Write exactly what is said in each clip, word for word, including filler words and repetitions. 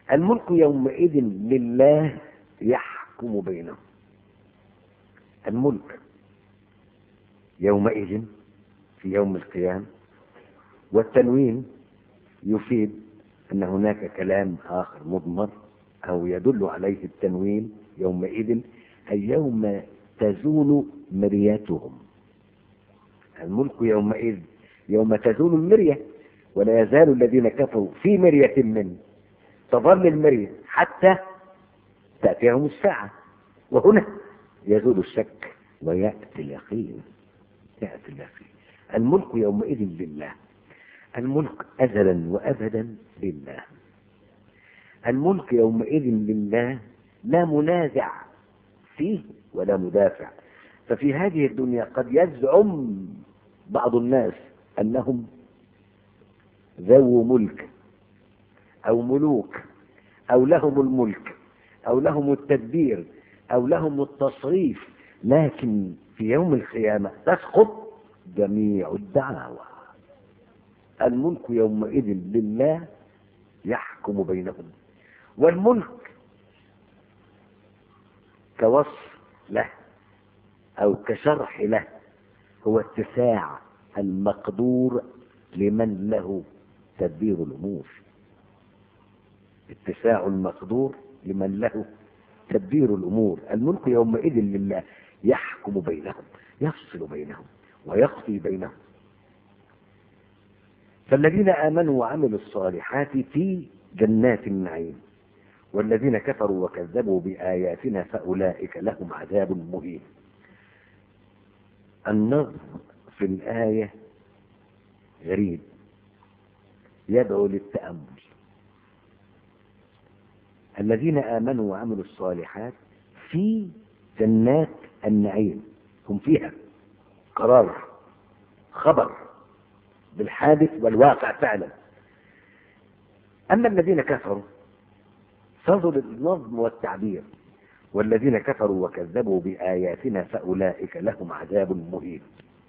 الملك يومئذ لله يحكم بينهم. الملك يومئذ في يوم القيامة، والتنوين يفيد أن هناك كلام آخر مضمر أو يدل عليه التنوين يومئذ، أي يوم تزول مريتهم. الملك يومئذ يوم تزول المرية، ولا يزال الذين كفروا في مرية منه، تظل المرية حتى تأتيهم الساعة، وهنا يزول الشك ويأتي اليقين. يأتي اليقين. الملك يومئذ لله. الملك أزلا وأبدا لله. الملك يومئذ لله، لا منازع فيه ولا مدافع. ففي هذه الدنيا قد يزعم بعض الناس أنهم ذو ملك أو ملوك أو لهم الملك أو لهم التدبير أو لهم التصريف، لكن في يوم القيامة تسقط جميع الدعاوى. الملك يومئذ لله يحكم بينهم. والملك كوصف له أو كشرح له هو اتساع المقدور لمن له تدبير الأمور. اتساع المقدور لمن له تدبير الأمور. الملك يومئذ لله يحكم بينهم، يفصل بينهم ويقضي بينهم. فالذين آمنوا وعملوا الصالحات في جنات النعيم، والذين كفروا وكذبوا بآياتنا فأولئك لهم عذاب مهين. النظر في الآية غريب، يدعو للتأمل. الذين آمنوا وعملوا الصالحات في جنات النعيم، هم فيها قرار، خبر بالحادث والواقع فعلا. أما الذين كفروا فانظر النظم والتعبير، والذين كفروا وكذبوا بآياتنا فأولئك لهم عذاب مهين.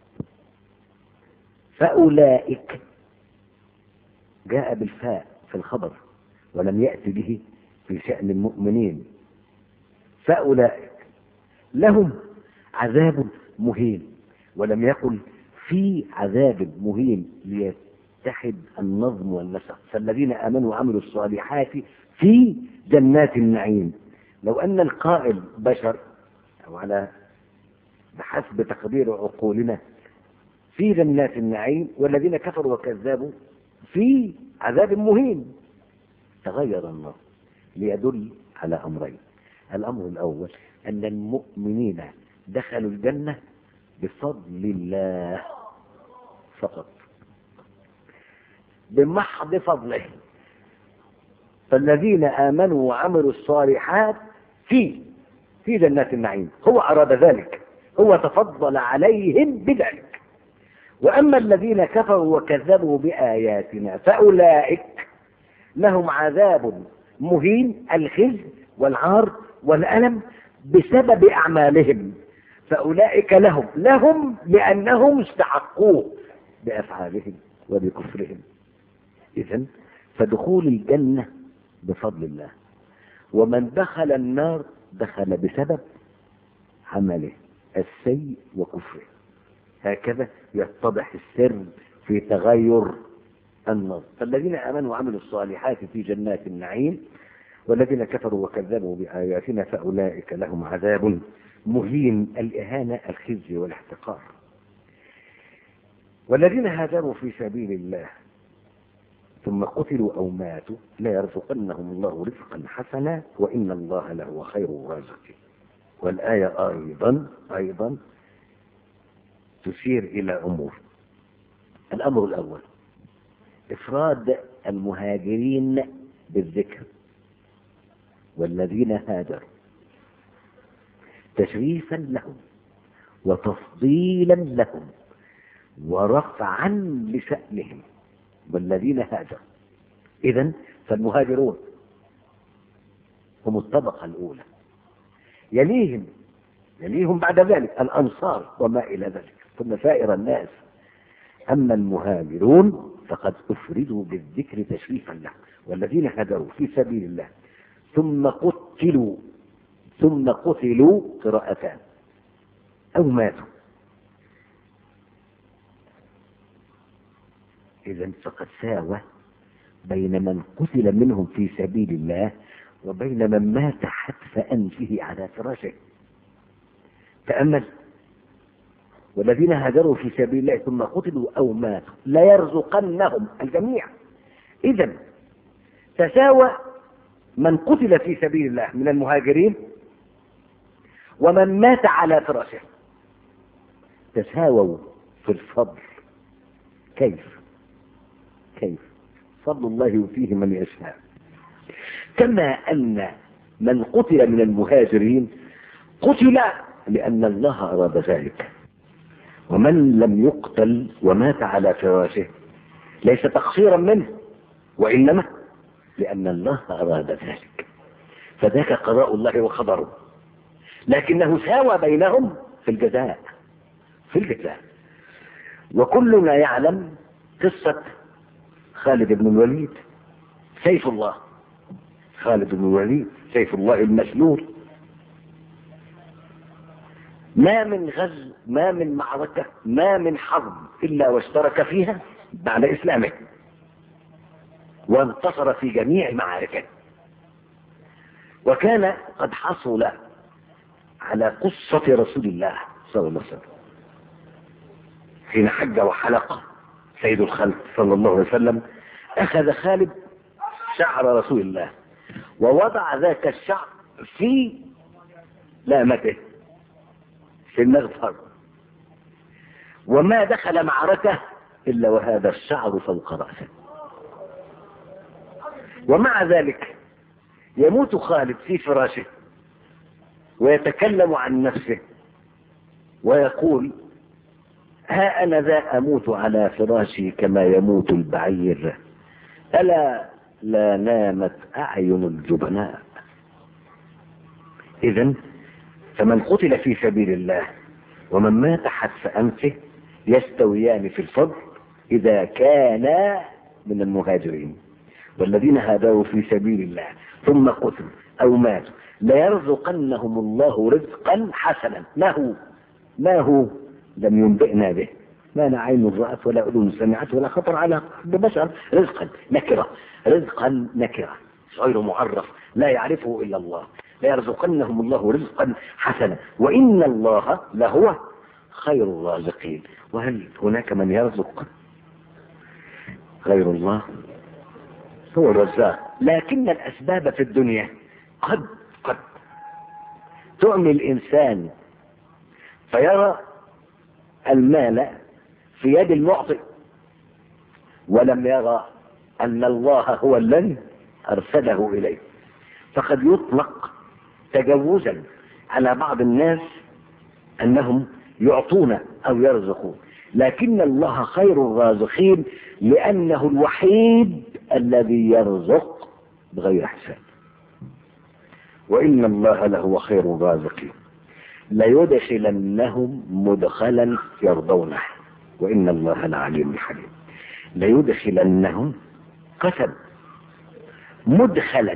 فأولئك جاء بالفاء في الخبر ولم يأتي به في شأن المؤمنين. فأولئك لهم عذاب مهين، ولم يقل في عذاب مهين ليتحد النظم والنسق. فالذين آمنوا وعملوا الصالحات في جنات النعيم. لو أن القائل بشر، أو على بحسب تقدير عقولنا في جنات النعيم، والذين كفروا وكذبوا في عذاب مهين، تغير النص ليدل على أمرين. الأمر الأول أن المؤمنين دخلوا الجنة بفضل الله فقط، بمحض فضله. فالذين آمنوا وعملوا الصالحات في في جنات النعيم، هو أراد ذلك، هو تفضل عليهم بذلك. وأما الذين كفروا وكذبوا بآياتنا فأولئك لهم عذاب مهين، الخزي والعار والألم بسبب أعمالهم. فأولئك لهم لهم لأنهم استحقوه بأفعالهم وبكفرهم. إذن فدخول الجنة بفضل الله، ومن دخل النار دخل بسبب عمله السيء وكفره. هكذا يتضح السر في تغير النظر. فالذين آمنوا وعملوا الصالحات في جنات النعيم، والذين كفروا وكذبوا بآياتنا فأولئك لهم عذاب مهين، الإهانة الخزي والاحتقار. والذين هاجروا في سبيل الله ثم قتلوا أو ماتوا لا يرزقنهم الله رزقا حسنا وإن الله لهو خير الرازقين. والآية أيضا أيضا تشير إلى أمور. الأمر الأول إفراد المهاجرين بالذكر، والذين هاجروا، تشريفا لهم وتفضيلا لهم ورفعا لشأنهم. والذين هاجروا، إذن فالمهاجرون هم الطبقة الأولى، يليهم يليهم بعد ذلك الأنصار وما إلى ذلك، ثم سائر الناس. أما المهاجرون فقد أفردوا بالذكر تشريفا لهم والذين هاجروا في سبيل الله ثم قتلوا ثم قتلوا قراءتان أو ماتوا، إذن فقد ساوى بين من قتل منهم في سبيل الله وبين من مات حتف أنفه على فراشه. تأمل، والذين هاجروا في سبيل الله ثم قتلوا أو ماتوا ليرزقنهم الجميع. إذن تساوى من قتل في سبيل الله من المهاجرين ومن مات على فراشه، تساووا في الفضل. كيف؟ كيف؟ فضل الله يؤتيه من يشاء. كما أن من قتل من المهاجرين قتل لأن الله أراد ذلك، ومن لم يقتل ومات على فراشه ليس تقصيرا منه، وإنما لأن الله أراد ذلك، فذاك قضاء الله وقدره، لكنه ساوى بينهم في الجزاء في الجزاء. وكلنا يعلم قصة خالد بن الوليد سيف الله، خالد بن الوليد سيف الله المسلول. ما من غزو، ما من معركة، ما من حرب إلا واشترك فيها بعد إسلامه، وانتصر في جميع معاركه. وكان قد حصل على قصة رسول الله صلى الله عليه وسلم حين حج وحلق سيد الخلق صلى الله عليه وسلم، أخذ خالد شعر رسول الله ووضع ذاك الشعر في لامته في المغفر، وما دخل معركة إلا وهذا الشعر فوق رأسه. ومع ذلك يموت خالد في فراشه ويتكلم عن نفسه ويقول: ها أنا ذا أموت على فراشي كما يموت البعير، ألا لا نامت أعين الجبناء. إذن فمن قتل في سبيل الله ومن مات حتف أنفه يستويان في الفضل إذا كان من المهاجرين. والذين هاجروا في سبيل الله ثم قتلوا أو ماتوا ليرزقنهم الله رزقا حسنا. ما هو ما هو لم ينبئنا به، ما لا عين رأت ولا أذن سمعت ولا خطر على قلب بشر. رزقا نكرة، رزقا نكرة غير معرف لا يعرفه إلا الله. ليرزقنهم الله رزقا حسنا وإن الله لهو خير الرازقين. وهل هناك من يرزق غير الله؟ هو الرزاق. لكن الأسباب في الدنيا قد قد تعمي الإنسان فيرى المال في يد المعطي ولم يرى أن الله هو الذي أرسله إليه. فقد يطلق تجوزا على بعض الناس أنهم يعطون أو يرزقون، لكن الله خير الرازقين لأنه الوحيد الذي يرزق بغير حساب. وإن الله لهو خير الرازقين ليدخلنهم مدخلا يرضونه وإن الله لعليم حليم. ليدخلنهم قسم مدخلا،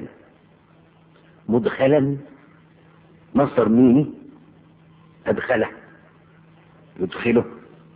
مدخلا مصدر ميمي أدخله يدخله.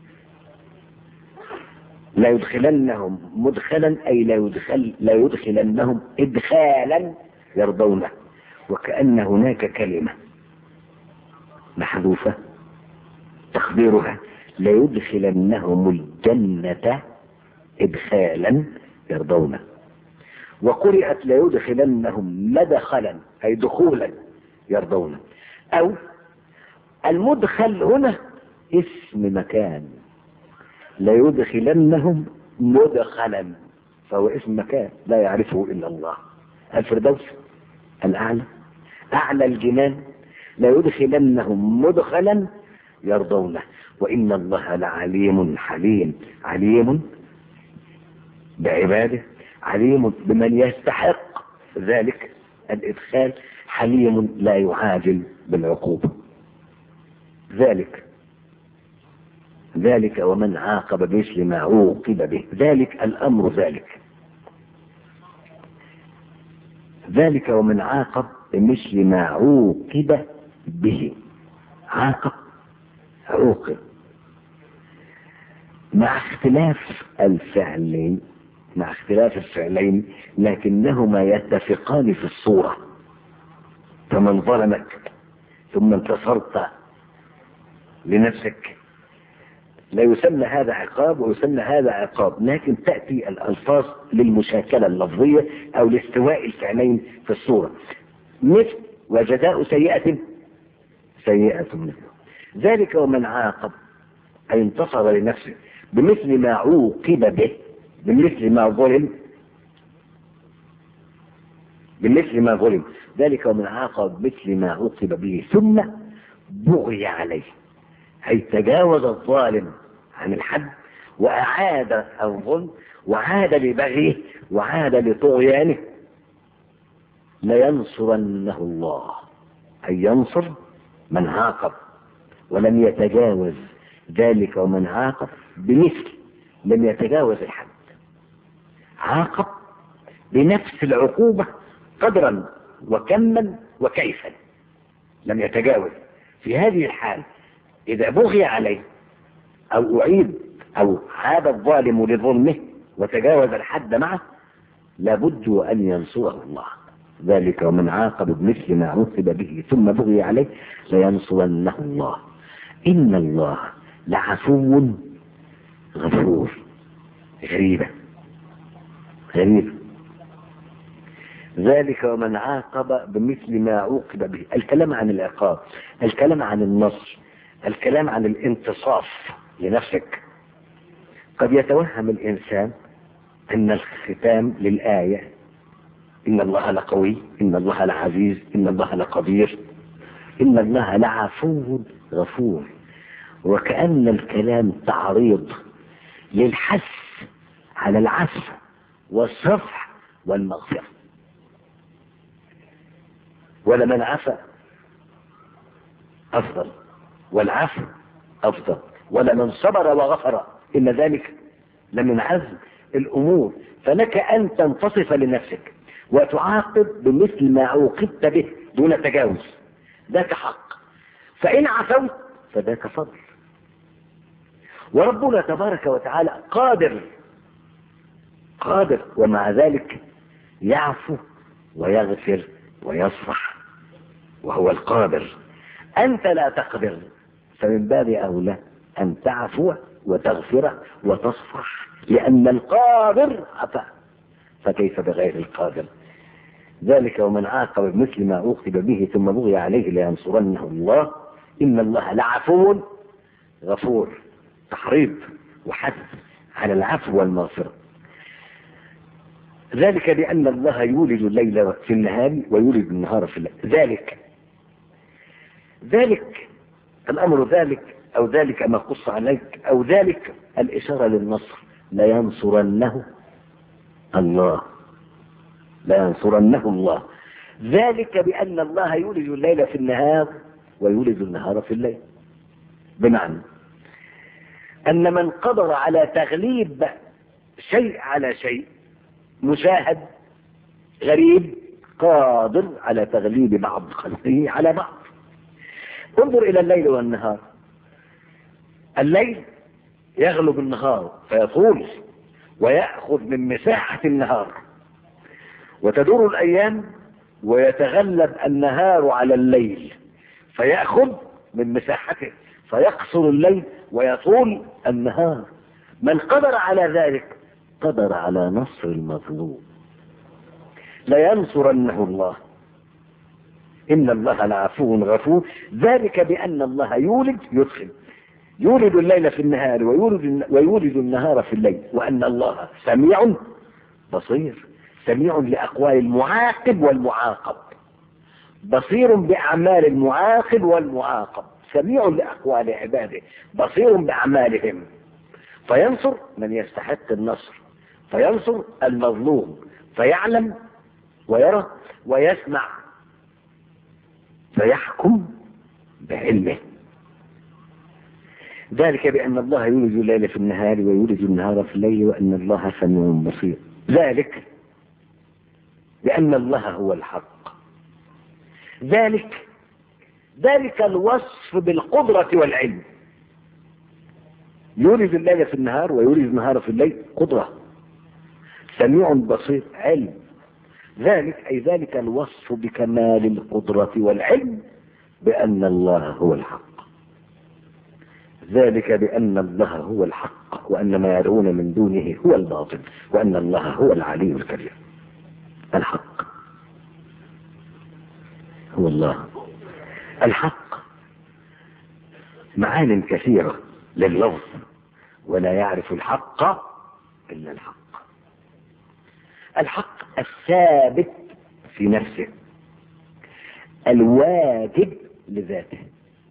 لا يدخلنهم مدخلا أي لا يدخل لا يدخلنهم إدخالا يرضونه، وكأن هناك كلمة محذوفة تقديرها لا يدخلنهم الجنة إدخالا يرضونه. وقرئت لا يدخلنهم مدخلا أي دخولا يرضونه. أو المدخل هنا اسم مكان، لا يدخلنهم مدخلا فهو اسم مكان لا يعرفه إلا الله. الفردوس الأعلى، أعلى الجنان، لا يدخلنهم مدخلا يرضونه وإن الله لعليم حليم. عليم بعباده، عليم بمن يستحق ذلك الإدخال، حليم لا يعاجل بالعقوبة. ذلك ذلك ومن عاقب بمثل ما عوقب به، ذلك الأمر ذلك ذلك ومن عاقب بمثل ما عوقب به. عاقب عوقب مع اختلاف الفعلين مع اختلاف الفعلين لكنهما يتفقان في الصورة. فمن ظلمك ثم انتصرت لنفسك لا يسمى هذا عقاب ويسمى هذا عقاب، لكن تأتي الألفاظ للمشاكلة اللفظية أو لاستواء الفعلين في الصورة. مثل وجزاء سيئة سيئة مثله. ذلك ومن عاقب أي انتصر لنفسه بمثل ما عوقب به، بمثل ما ظلم بمثل ما ظلم ذلك ومن عاقب مثل ما عوقب به ثم بغي عليه، أي تجاوز الظالم عن الحد وأعاد الظلم وعاد لبغيه وعاد لطغيانه لينصرنه الله، أي ينصر من عاقب ولم يتجاوز. ذلك ومن عاقب بمثل، لم يتجاوز الحد، عاقب بنفس العقوبة قدرا وكما وكيفا، لم يتجاوز. في هذه الحال إذا بغي عليه أو أعيد أو عاد الظالم لظلمه وتجاوز الحد معه لابد أن ينصره الله. ذلك ومن عاقب بمثل ما عوقب به ثم بغي عليه لينصرنه الله إن الله لعفو غفور. غريبة غريبة. ذلك ومن عاقب بمثل ما عوقب به، الكلام عن العقاب، الكلام عن النصر، الكلام عن الانتصاف لنفسك. قد يتوهم الإنسان أن الختام للآية إن الله لقوي، إن الله لعزيز، إن الله لقدير، إن الله لعفو غفور، وكأن الكلام تعريض للحث على العفو والصفح والمغفرة. ولمن عفا أفضل والعفو أفضل، ولمن صبر وغفر إن ذلك لمن عزم الأمور. فلك أن تنتصف لنفسك وتعاقب بمثل ما عوقبت به دون تجاوز، ذاك حق. فإن عفوت فذاك فضل. وربنا تبارك وتعالى قادر قادر ومع ذلك يعفو ويغفر ويصفح، وهو القادر. أنت لا تقدر، فمن باب أولى أن تعفو وتغفر وتصفح، لأن القادر عفا، فكيف بغير القادر. ذلك ومن عاقب بمثل ما عوقب به ثم بغي عليه لينصرنه الله إن الله لعفو غفور. تحريض وحث على العفو والمغفرة. ذلك بأن الله يولد الليل في النهار ويولد النهار في الليل. ذلك ذلك الأمر، ذلك أو ذلك ما قص عليك، أو ذلك الإشارة للنصر. لا ينصرنه الله لا ينصرنه الله. ذلك بأن الله يولد الليل في النهار ويولد النهار في الليل، بمعنى أن من قدر على تغليب شيء على شيء مشاهد غريب قادر على تغليب بعض خلقه على بعض. انظر إلى الليل والنهار. الليل يغلب النهار فيطول ويأخذ من مساحة النهار، وتدور الأيام ويتغلب النهار على الليل فيأخذ من مساحته فيقصر الليل ويطول النهار. من قدر على ذلك قدر على نصر المظلوم. لينصرنه الله إن الله لعفو غفور. ذلك بأن الله يولد يدخل يولد الليل في النهار ويولد, ويولد النهار في الليل، وأن الله سميع بصير. سميع لأقوال المعاقب والمعاقب، بصير بأعمال المعاقب والمعاقب. سميع لأقوال عباده بصير بأعمالهم، فينصر من يستحق النصر، فينصر المظلوم، فيعلم ويرى ويسمع، فيحكم بعلمه. ذلك بأن الله يولد الليل في النهار ويولد النهار في الليل وأن الله سميع بصير. ذلك بأن الله هو الحق. ذلك ذلك الوصف بالقدرة والعلم. يولج الليل في النهار ويولج النهار في الليل، قدرة. سميع بصير، علم. ذلك أي ذلك الوصف بكمال القدرة والعلم بأن الله هو الحق. ذلك بأن الله هو الحق وأن ما يدعون من دونه هو الباطل وأن الله هو العلي الكبير. الحق هو الله. الحق معان كثيرة لللفظ، ولا يعرف الحق إلا الحق. الحق الثابت في نفسه، الواجب لذاته،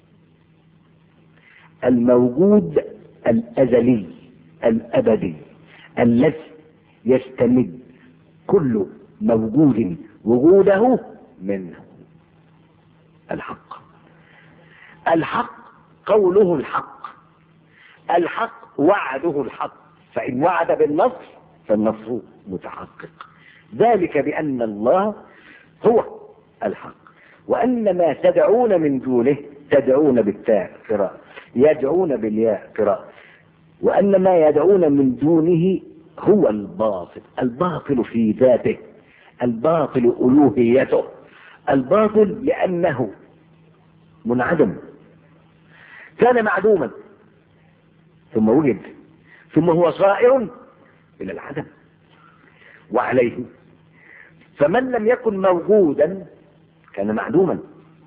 الموجود الأزلي الأبدي الذي يستمد كل موجود وجوده منه. الحق الحق قوله الحق، الحق وعده الحق، فإن وعد بالنصر فالنصر متحقق. ذلك بأن الله هو الحق وأن ما تدعون من دونه، تدعون بالتاء قراءة، يدعون بالياء قراءة، وأن ما يدعون من دونه هو الباطل. الباطل في ذاته، الباطل ألوهيته، الباطل لأنه منعدم، كان معدوما ثم وجد ثم هو صائر إلى العدم وعليه. فمن لم يكن موجودا كان معدوما.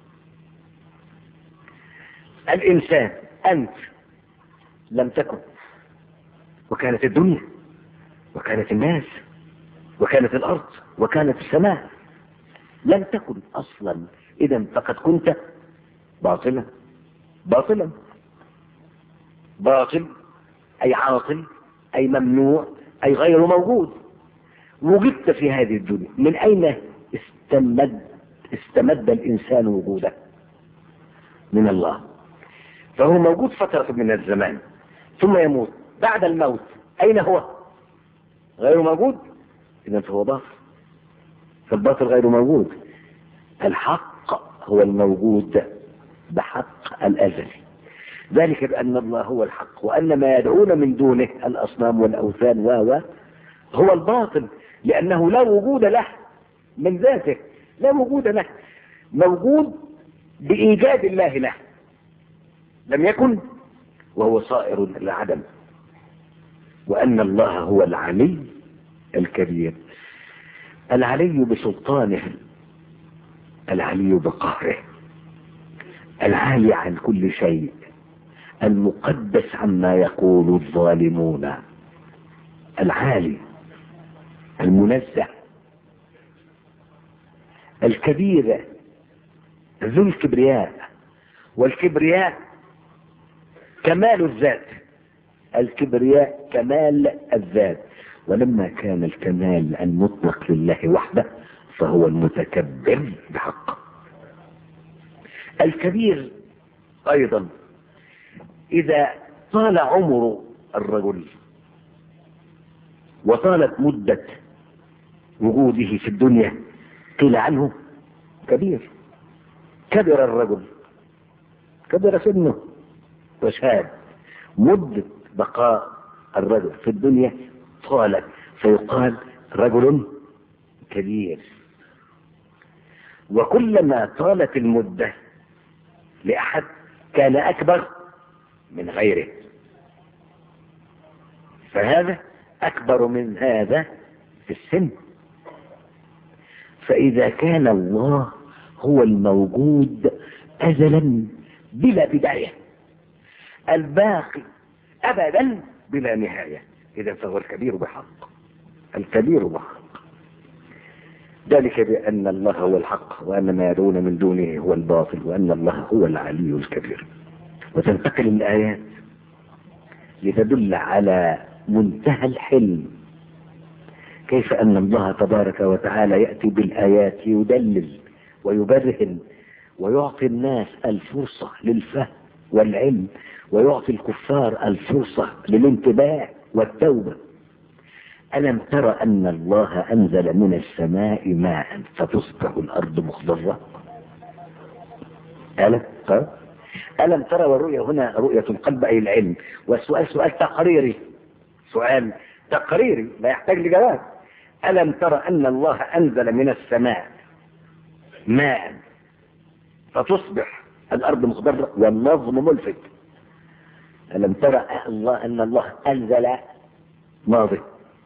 الإنسان، أنت لم تكن، وكانت الدنيا وكانت الناس وكانت الأرض وكانت السماء، لم تكن أصلا. إذن فقد كنت باطلا. باطلا باطل أي عاطل أي ممنوع أي غير موجود. وجدت في هذه الدنيا. من أين استمد استمد الإنسان وجوده؟ من الله. فهو موجود فترة من الزمان ثم يموت. بعد الموت أين هو؟ غير موجود. إذن فهو باطل، فالباطل غير موجود. الحق هو الموجود بحق الأزلي. ذلك بأن الله هو الحق وأن ما يدعون من دونه الأصنام والأوثان و هو الباطل، لأنه لا وجود له من ذاته، لا وجود له، موجود بإيجاد الله له، لم يكن وهو صائر العدم. وأن الله هو العلي الكبير، العلي بسلطانه، العلي بقهره، العالي عن كل شيء، المقدس عما يقول الظالمون، العالي المنزه الكبير ذو الكبرياء. والكبرياء كمال الذات، الكبرياء كمال الذات. ولما كان الكمال المطلق لله وحده فهو المتكبر بحق. الكبير أيضا إذا طال عمر الرجل وطالت مدة وجوده في الدنيا قيل عنه كبير. كبر الرجل، كبر سنه وشاب. مدة بقاء الرجل في الدنيا طالت فيقال رجل كبير. وكلما طالت المدة لأحد كان أكبر من غيره، فهذا أكبر من هذا في السن. فإذا كان الله هو الموجود أزلا بلا بداية، الباقي أبدا بلا نهاية، إذا فهو الكبير بحق، الكبير بحق. ذلك بأن الله هو الحق وأن ما يدعون من دونه هو الباطل وأن الله هو العلي الكبير. وتنتقل الآيات لتدل على منتهى الحلم، كيف أن الله تبارك وتعالى يأتي بالآيات يدلل ويبرهن ويعطي الناس الفرصة للفهم والعلم، ويعطي الكفار الفرصة للانتباه والتوبة. ألم تر أن الله أنزل من السماء ماء فتصبح الأرض مخضرة؟ ألم تر ألم ترى؟ والرؤية هنا رؤية القلب أي العلم، والسؤال سؤال تقريري، سؤال تقريري لا يحتاج لجواب. ألم ترى أن الله أنزل من السماء ماء فتصبح الأرض مخضرة، والنظم ملفت. ألم ترى الله أن الله أنزل ماضي،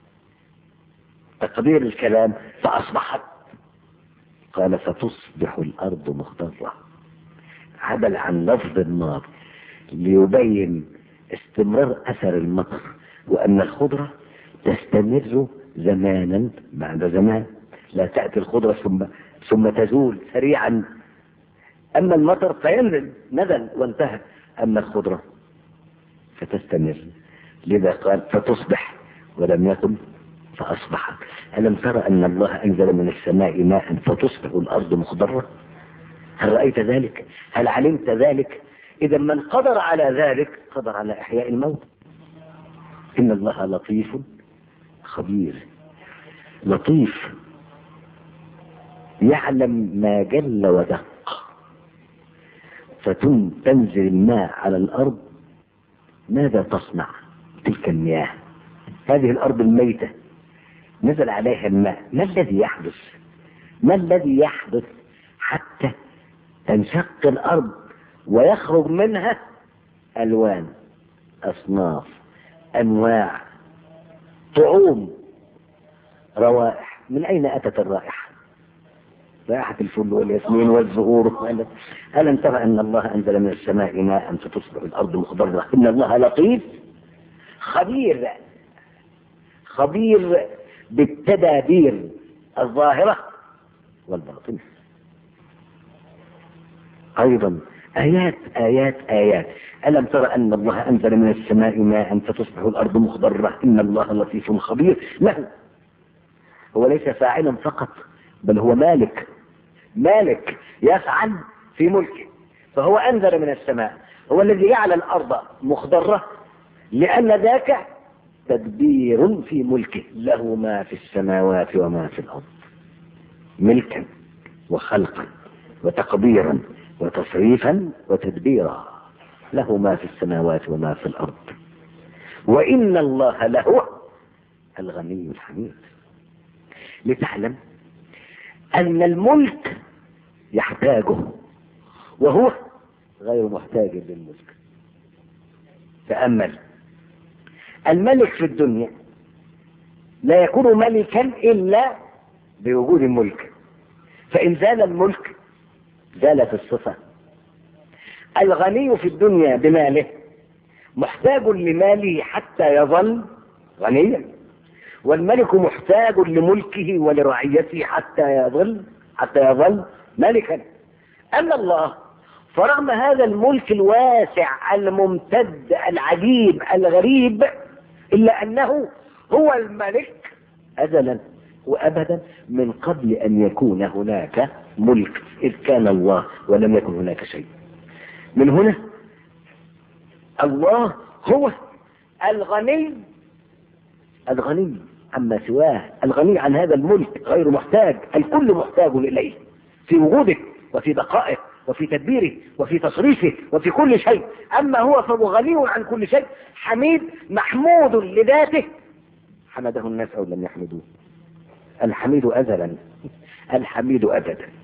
تقدير الكلام فأصبحت، قال فتصبح الأرض مخضرة، عدل عن لفظ الماضي ليبين استمرار أثر المطر، وأن الخضرة تستمر زمانا بعد زمان، لا تأتي الخضرة ثم ثم تزول سريعا. أما المطر فينزل، نزل وانتهى، أما الخضرة فتستمر. لذا قال فتصبح ولم يكن فأصبح. ألم ترى أن الله أنزل من السماء ماء فتصبح الأرض مخضرة؟ هل رأيت ذلك؟ هل علمت ذلك؟ إذا من قدر على ذلك قدر على إحياء الموت. إن الله لطيف خبير. لطيف يعلم ما جل ودق، فتنزل الماء على الأرض، ماذا تصنع تلك المياه؟ هذه الأرض الميتة نزل عليها الماء، ما الذي يحدث؟ ما الذي يحدث حتى تنشق الأرض ويخرج منها ألوان، أصناف، أنواع، طعوم، روائح؟ من أين أتت الرائحة؟ رائحة الفل والياسمين والزهور. ألم ترى أن الله أنزل من السماء ماء فتصبح الأرض مخضرة؟ إن الله لطيف خبير، خبير بالتدابير الظاهرة والباطنة. أيضا آيات آيات آيات. ألم ترى أن الله أنزل من السماء ماء فتصبح الأرض مخضرة؟ إن الله لطيف خبير. له، هو ليس فاعلا فقط، بل هو مالك، مالك يفعل في ملكه. فهو أنزل من السماء، هو الذي جعل الأرض مخضرة، لأن ذاك تدبير في ملكه، له ما في السماوات وما في الأرض، ملكا وخلقا وتقديرا وتصريفا وتدبيرا، له ما في السماوات وما في الأرض. وإن الله له الغني الحميد. لتعلم أن الملك يحتاجه وهو غير محتاج للملك. تأمل، الملك في الدنيا لا يكون ملكا إلا بوجود الملك، فإن زال الملك زالت الصفة. الغني في الدنيا بماله محتاج لماله حتى يظل غنيا، والملك محتاج لملكه ولرعيته حتى يظل حتى يظل ملكا. أما الله فرغم هذا الملك الواسع الممتد العجيب الغريب، إلا أنه هو الملك أزلا وأبدا من قبل أن يكون هناك ملك، إذ كان الله ولم يكن هناك شيء. من هنا الله هو الغني، الغني عما سواه، الغني عن هذا الملك، غير محتاج، الكل محتاج إليه في وجوده وفي بقائه وفي تدبيره وفي تصريفه وفي كل شيء. أما هو فهو غني عن كل شيء، حميد محمود لذاته، حمده الناس أو لم يحمدوه. الحميد أزلا، الحميد أبدا.